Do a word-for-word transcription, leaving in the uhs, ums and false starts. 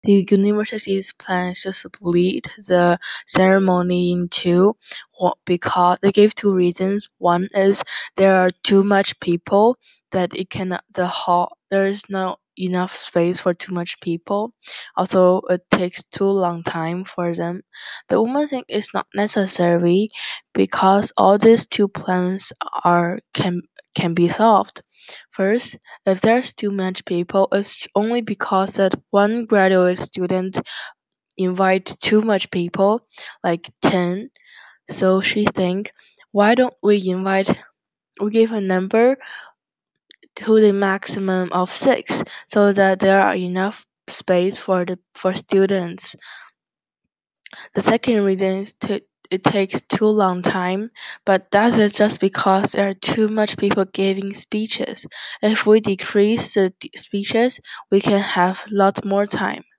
The university's plans to split the ceremony in two because they gave two reasons. One is there are too much people that it cannot the hall there is not enough space for too much people. Also, it takes too long time for them. The woman think it's not necessary because all these two plans are can can be solved. First, if there's too much people, it's only because that one graduate student invite too much people, like ten. So she think, why don't we invite, we give a number to the maximum of six, so that there are enough space for the for students. The second reason is to it takes too long time, but that is just because there are too much people giving speeches. If we decrease the d- speeches, we can have lot more time.